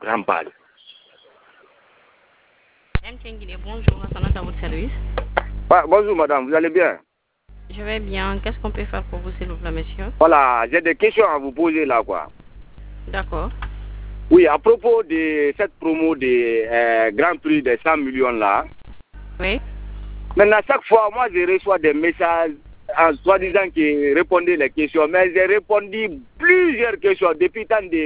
grande base. MTN Guinée, bonjour, attendant à votre service. Bonjour madame, vous allez bien? Je vais bien. Qu'est-ce qu'on peut faire pour vous, s'il vous plaît, monsieur? Voilà, j'ai des questions à vous poser là, quoi. D'accord. Oui, à propos de cette promo de Grand Prix de 100 millions là. Oui. Maintenant, chaque fois, moi, je reçois des messages en soi-disant qui répondaient les questions, mais j'ai répondu plusieurs questions depuis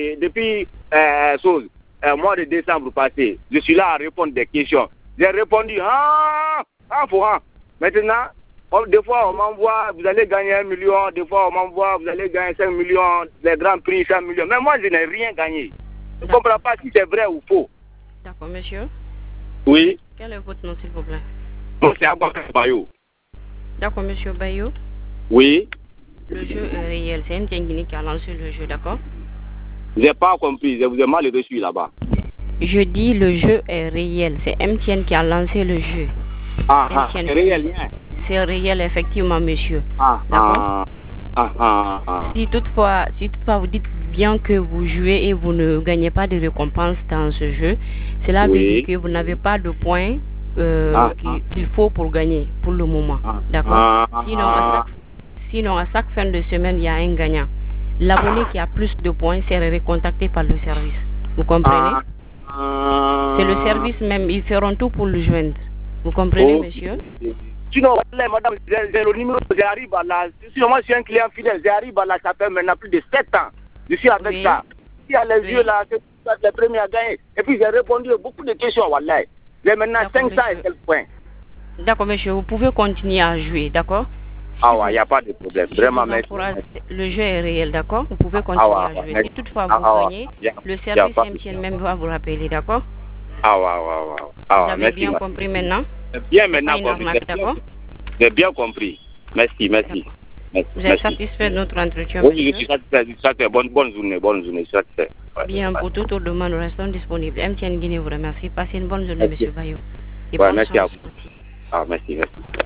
mois de décembre passé. Je suis là à répondre des questions. J'ai répondu, Maintenant, des fois, on m'envoie, vous allez gagner 1 million, des fois, on m'envoie, vous allez gagner 5 millions, les grands prix 100 millions. Mais moi, je n'ai rien gagné. Je ne comprends pas si c'est vrai ou faux. D'accord, monsieur. Oui. Quel est votre nom, s'il vous plaît? C'est Abakar Bayo. D'accord, monsieur Bayo. Oui. Le jeu est réel. C'est MTN Guinée qui a lancé le jeu, d'accord? Je n'ai pas compris. Je vous ai mal reçu là-bas. Je dis le jeu est réel. C'est MTN qui a lancé le jeu. C'est réel, hein? C'est réel, effectivement, monsieur. D'accord. Si toutefois vous dites bien que vous jouez et vous ne gagnez pas de récompense dans ce jeu, cela veut dire que vous n'avez pas de points qu'il faut pour gagner pour le moment. D'accord. Sinon, à chaque fin de semaine, il y a un gagnant. L'abonné qui a plus de points serait recontacté par le service. Vous comprenez? C'est le service même. Ils feront tout pour le joindre. Vous comprenez, monsieur? Sinon, madame, j'ai le numéro, j'arrive à la... Sinon, moi, je suis un client fidèle, j'arrive à la... Ça fait maintenant plus de 7 ans. Je suis avec ça. Il y a les yeux là, c'est les premiers à gagner. Et puis, j'ai répondu à beaucoup de questions, wallah. J'ai maintenant 500 et quelques points. D'accord, monsieur, vous pouvez continuer à jouer, d'accord? Il n'y a pas de problème. Vraiment, merci. Le jeu est réel, d'accord? Vous pouvez continuer à jouer. Si toutefois vous gagnez, le service MTN même va vous rappeler, d'accord? Vous avez bien compris maintenant? Bien maintenant compris. D'accord? J'ai bien compris. Merci. Vous êtes satisfait de notre entretien? Oui, je suis satisfait. Bonne journée. Je suis satisfait. Bien, pour toute autre demande, nous restons disponibles. MTN Guinée vous remercie. Passez une bonne journée, monsieur Bayo. Merci à vous. Merci.